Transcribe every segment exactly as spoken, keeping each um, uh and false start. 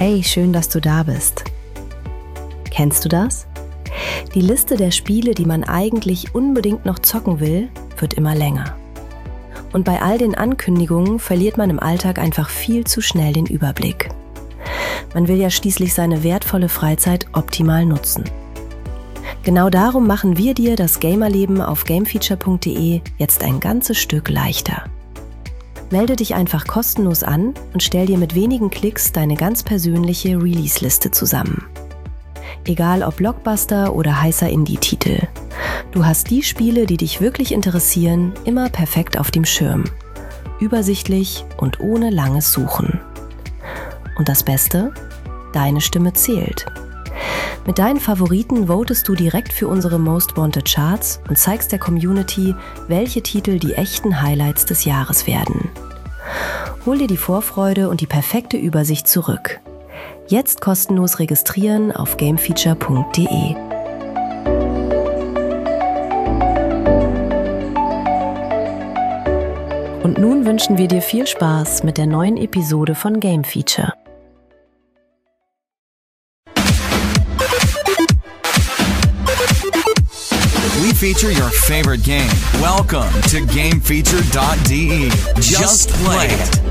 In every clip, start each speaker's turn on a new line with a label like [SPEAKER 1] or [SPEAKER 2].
[SPEAKER 1] Hey, schön, dass du da bist. Kennst du das? Die Liste der Spiele, die man eigentlich unbedingt noch zocken will, wird immer länger. Und bei all den Ankündigungen verliert man im Alltag einfach viel zu schnell den Überblick. Man will ja schließlich seine wertvolle Freizeit optimal nutzen. Genau darum machen wir dir das Gamerleben auf gamefeature punkt de jetzt ein ganzes Stück leichter. Melde dich einfach kostenlos an und stell dir mit wenigen Klicks deine ganz persönliche Release-Liste zusammen. Egal ob Blockbuster oder heißer Indie-Titel. Du hast die Spiele, die dich wirklich interessieren, immer perfekt auf dem Schirm. Übersichtlich und ohne langes Suchen. Und das Beste? Deine Stimme zählt. Mit deinen Favoriten votest du direkt für unsere Most Wanted Charts und zeigst der Community, welche Titel die echten Highlights des Jahres werden. Hol dir die Vorfreude und die perfekte Übersicht zurück. Jetzt kostenlos registrieren auf gamefeature punkt de. Und nun wünschen wir dir viel Spaß mit der neuen Episode von Game Feature.
[SPEAKER 2] We feature your favorite game. Welcome to gamefeature dot de. Just play it.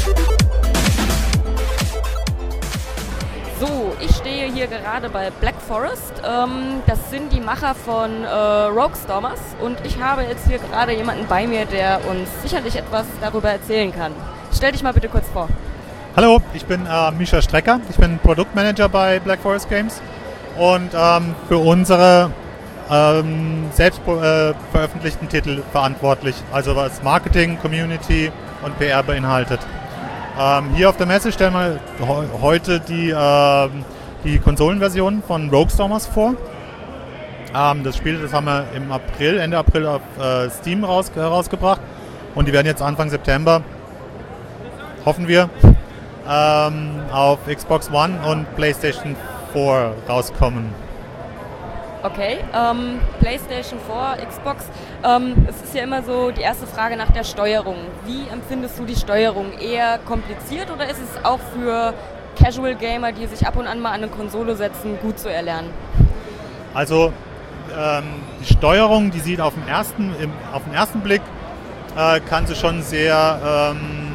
[SPEAKER 3] So, ich stehe hier gerade bei Black Forest. Ähm, das sind die Macher von äh, Rogue Stormers und ich habe jetzt hier gerade jemanden bei mir, der uns sicherlich etwas darüber erzählen kann. Stell dich mal bitte kurz vor.
[SPEAKER 4] Hallo, ich bin äh, Misha Strecker. Ich bin Produktmanager bei Black Forest Games und ähm, für unsere ähm, selbst äh, veröffentlichten Titel verantwortlich, also was Marketing, Community und P R beinhaltet. Ähm, hier auf der Messe stellen wir he- heute die, äh, die Konsolenversion von Rogue Stormers vor. Ähm, das Spiel, das haben wir im April, Ende April auf äh, Steam raus, äh, rausgebracht und die werden jetzt Anfang September, hoffen wir, ähm, auf Xbox One und PlayStation vier rauskommen.
[SPEAKER 3] Okay, ähm, PlayStation vier, Xbox, ähm, es ist ja immer so die erste Frage nach der Steuerung. Wie empfindest du die Steuerung? Eher kompliziert oder ist es auch für Casual Gamer, die sich ab und an mal an eine Konsole setzen, gut zu erlernen?
[SPEAKER 4] Also ähm, die Steuerung, die sieht auf den ersten, im, auf den ersten Blick, äh, kann sie schon sehr ähm,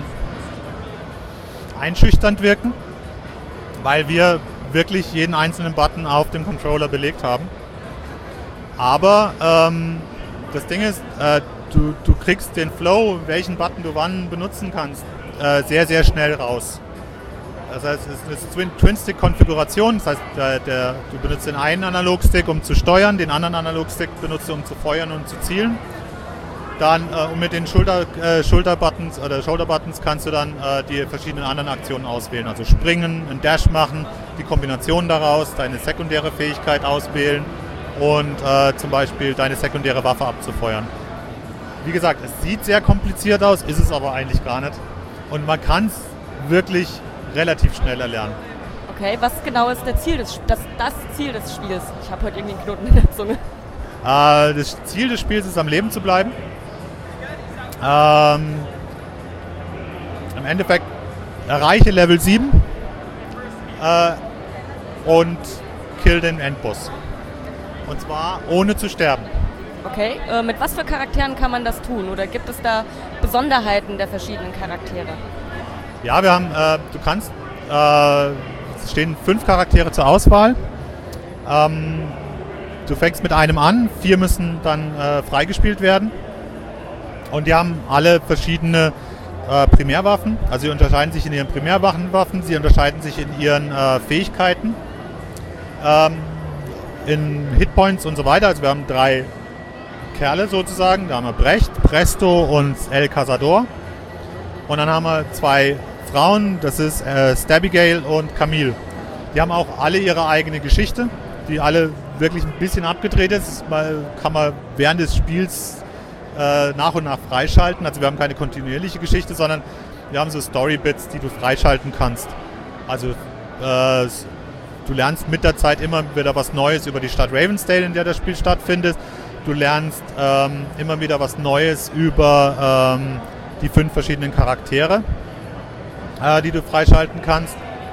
[SPEAKER 4] einschüchternd wirken, weil wir wirklich jeden einzelnen Button auf dem Controller belegt haben. Aber ähm, das Ding ist, äh, du, du kriegst den Flow, welchen Button du wann benutzen kannst, äh, sehr, sehr schnell raus. Das heißt, es ist eine Twin-Stick-Konfiguration, das heißt, der, der, du benutzt den einen Analogstick, um zu steuern, den anderen Analogstick benutzt du, um zu feuern und zu zielen. Dann äh, und mit den Schulter, äh, Schulterbuttons oder Shoulder-Buttons kannst du dann äh, die verschiedenen anderen Aktionen auswählen, also springen, einen Dash machen, die Kombination daraus, deine sekundäre Fähigkeit auswählen und äh, zum Beispiel deine sekundäre Waffe abzufeuern. Wie gesagt, es sieht sehr kompliziert aus, ist es aber eigentlich gar nicht. Und man kann es wirklich relativ schnell erlernen.
[SPEAKER 3] Okay, was genau ist der Ziel des, das, das Ziel des Spiels? Ich habe heute irgendwie einen Knoten in der Zunge.
[SPEAKER 4] Äh, das Ziel des Spiels ist, am Leben zu bleiben. Ähm, Im Endeffekt erreiche Level sieben äh, und kill den Endboss. Und zwar ohne zu sterben.
[SPEAKER 3] Okay, äh, mit was für Charakteren kann man das tun? Oder gibt es da Besonderheiten der verschiedenen Charaktere?
[SPEAKER 4] Ja, wir haben, äh, du kannst, äh, es stehen fünf Charaktere zur Auswahl. Ähm, du fängst mit einem an, vier müssen dann äh, freigespielt werden. Und die haben alle verschiedene äh, Primärwaffen. Also sie unterscheiden sich in ihren Primärwaffen, sie unterscheiden sich in ihren äh, Fähigkeiten, ähm, in Hitpoints und so weiter. Also wir haben drei Kerle sozusagen. Da haben wir Brecht, Presto und El Cazador. Und dann haben wir zwei Frauen, das ist äh, Stabigale und Camille. Die haben auch alle ihre eigene Geschichte, die alle wirklich ein bisschen abgedreht ist. Das kann man während des Spiels äh, nach und nach freischalten. Also wir haben keine kontinuierliche Geschichte, sondern wir haben so Storybits, die du freischalten kannst. Also äh, du lernst mit der Zeit immer wieder was Neues über die Stadt Ravensdale, in der das Spiel stattfindet. Du lernst ähm, immer wieder was Neues über ähm, die fünf verschiedenen Charaktere, äh, die du freischalten kannst.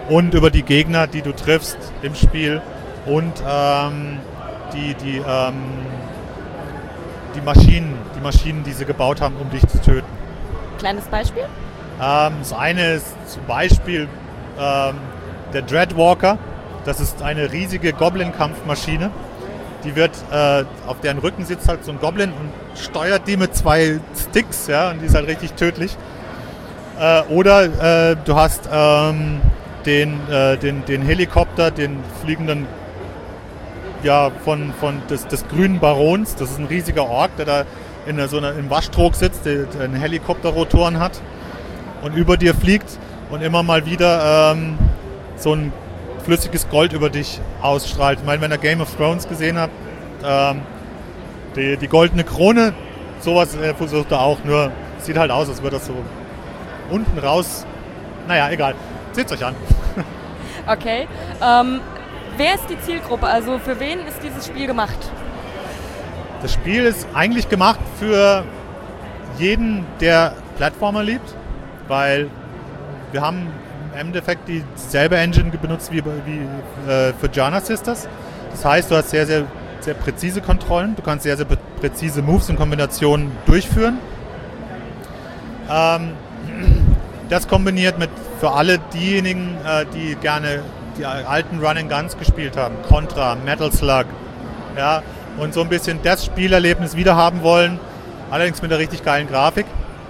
[SPEAKER 4] und über die Gegner, die du triffst im Spiel und ähm, die, die, ähm, die Maschinen, die Maschinen, die sie gebaut haben, um dich zu töten.
[SPEAKER 3] Kleines Beispiel?
[SPEAKER 4] Ähm, das eine ist zum Beispiel ähm, der Dreadwalker. Das ist eine riesige Goblin-Kampfmaschine. Die wird, äh, auf deren Rücken sitzt halt so ein Goblin und steuert die mit zwei Sticks, ja, und die ist halt richtig tödlich. Äh, oder äh, du hast ähm, den, äh, den, den Helikopter, den fliegenden, ja, von, von des, des grünen Barons. Das ist ein riesiger Ork, der da in so einer, im Waschtrog sitzt, der, der einen Helikopterrotoren hat und über dir fliegt und immer mal wieder ähm, so ein flüssiges Gold über dich ausstrahlt. Ich meine, wenn ihr Game of Thrones gesehen habt, ähm, die, die goldene Krone, sowas äh, versucht er auch, nur sieht halt aus, als würde das so unten raus, naja, egal, seht's euch an.
[SPEAKER 3] Okay, ähm, wer ist die Zielgruppe, also für wen ist dieses Spiel gemacht?
[SPEAKER 4] Das Spiel ist eigentlich gemacht für jeden, der Plattformer liebt, weil wir haben im Endeffekt dieselbe Engine benutzt wie, wie äh, für Giana Sisters. Das heißt, du hast sehr, sehr, sehr präzise Kontrollen, du kannst sehr, sehr präzise Moves und Kombinationen durchführen. Ähm, das kombiniert mit für alle diejenigen, äh, die gerne die alten Run-and-Guns gespielt haben, Contra, Metal Slug, ja, und so ein bisschen das Spielerlebnis wieder haben wollen, allerdings mit einer richtig geilen Grafik.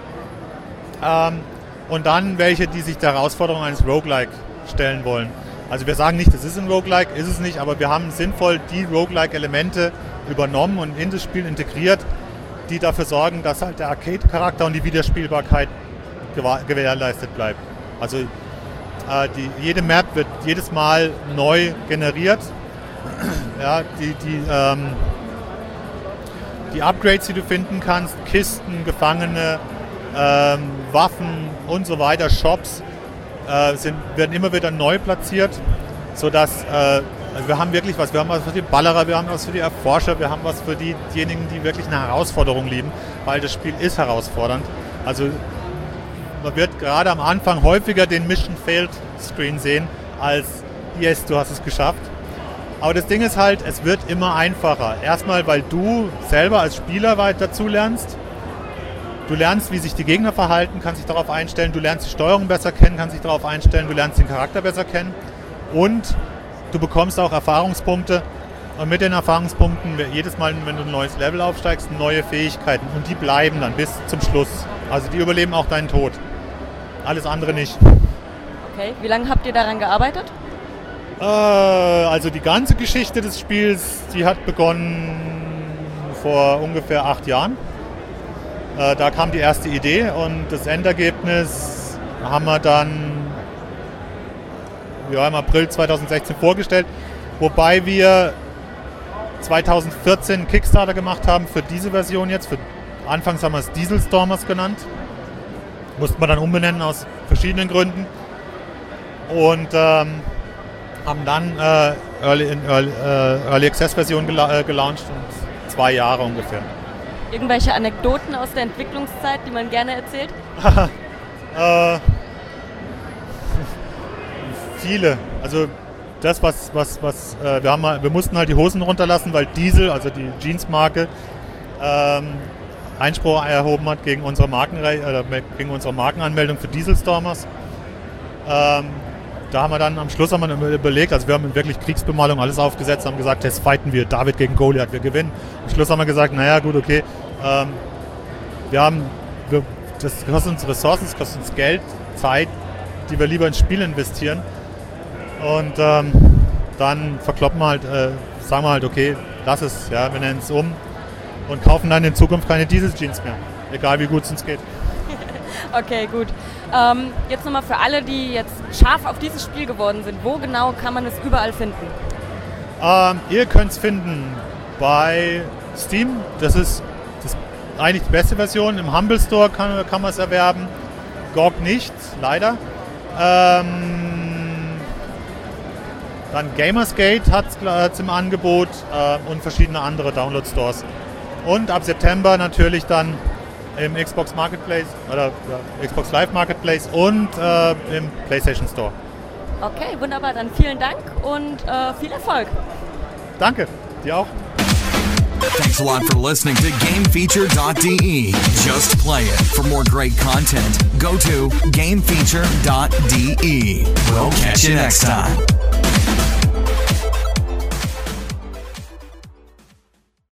[SPEAKER 4] Ähm, und dann welche, die sich der Herausforderung eines Roguelike stellen wollen. Also wir sagen nicht, das ist ein Roguelike, ist es nicht, aber wir haben sinnvoll die Roguelike-Elemente übernommen und in das Spiel integriert, die dafür sorgen, dass halt der Arcade-Charakter und die Wiederspielbarkeit gewährleistet bleibt. Also äh, die, jede Map wird jedes Mal neu generiert. Ja, die, die, ähm, die Upgrades, die du finden kannst, Kisten, Gefangene, ähm, Waffen und so weiter, Shops, äh, sind, werden immer wieder neu platziert, sodass äh, also wir haben wirklich was, wir haben was für die Ballerer, wir haben was für die Erforscher, wir haben was für die, diejenigen, die wirklich eine Herausforderung lieben, weil das Spiel ist herausfordernd. Also man wird gerade am Anfang häufiger den Mission Failed Screen sehen, als yes, du hast es geschafft. Aber das Ding ist halt, es wird immer einfacher. Erstmal, weil du selber als Spieler weiter dazu lernst. Du lernst, wie sich die Gegner verhalten, kannst dich darauf einstellen. Du lernst die Steuerung besser kennen, kannst dich darauf einstellen. Du lernst den Charakter besser kennen. Und du bekommst auch Erfahrungspunkte. Und mit den Erfahrungspunkten, jedes Mal, wenn du ein neues Level aufsteigst, neue Fähigkeiten. Und die bleiben dann bis zum Schluss. Also die überleben auch deinen Tod. Alles andere nicht.
[SPEAKER 3] Okay, wie lange habt ihr daran gearbeitet?
[SPEAKER 4] Äh, also die ganze Geschichte des Spiels, die hat begonnen vor ungefähr acht Jahren. Äh, da kam die erste Idee und das Endergebnis haben wir dann ja, im April zweitausendsechzehn vorgestellt, wobei wir zweitausendvierzehn einen Kickstarter gemacht haben für diese Version jetzt. Für, anfangs haben wir es Diesel Stormers genannt. Mussten wir dann umbenennen aus verschiedenen Gründen. Und ähm, haben dann äh, Early, in Early, äh, Early Access Version gela- äh, gelauncht und zwei Jahre ungefähr.
[SPEAKER 3] Irgendwelche Anekdoten aus der Entwicklungszeit, die man gerne erzählt?
[SPEAKER 4] äh, viele. Also das, was, was, was äh, wir haben mal, wir mussten halt die Hosen runterlassen, weil Diesel, also die Jeans-Marke, ähm, Einspruch erhoben hat gegen unsere, Markenre- äh, gegen unsere Markenanmeldung für Diesel Stormers. Ähm, Da haben wir dann am Schluss haben wir überlegt, also wir haben wirklich Kriegsbemalung alles aufgesetzt, haben gesagt, jetzt fighten wir David gegen Goliath, wir gewinnen. Am Schluss haben wir gesagt, naja gut, okay, ähm, wir haben, wir, das kostet uns Ressourcen, das kostet uns Geld, Zeit, die wir lieber ins Spiel investieren. Und ähm, dann verkloppen wir halt, äh, sagen wir halt, okay, lass es, ja, wir nennen es um und kaufen dann in Zukunft keine Diesel-Jeans mehr, egal wie gut es uns geht.
[SPEAKER 3] Okay, gut. Ähm, jetzt nochmal für alle, die jetzt scharf auf dieses Spiel geworden sind. Wo genau kann man es überall finden?
[SPEAKER 4] Ähm, ihr könnt es finden bei Steam. Das ist, das ist eigentlich die beste Version. Im Humble Store kann, kann man es erwerben. G O G nicht, leider. Ähm, dann Gamersgate hat es im Angebot äh, und verschiedene andere Download-Stores. Und ab September natürlich dann im Xbox Marketplace oder ja, Xbox Live Marketplace und äh, im PlayStation Store.
[SPEAKER 3] Okay, wunderbar. Dann vielen Dank und äh, viel Erfolg.
[SPEAKER 4] Danke, dir auch.
[SPEAKER 2] Thanks a lot for listening to game feature dot d e. Just play it. For more great content, go to game feature dot d e. We'll catch you next time.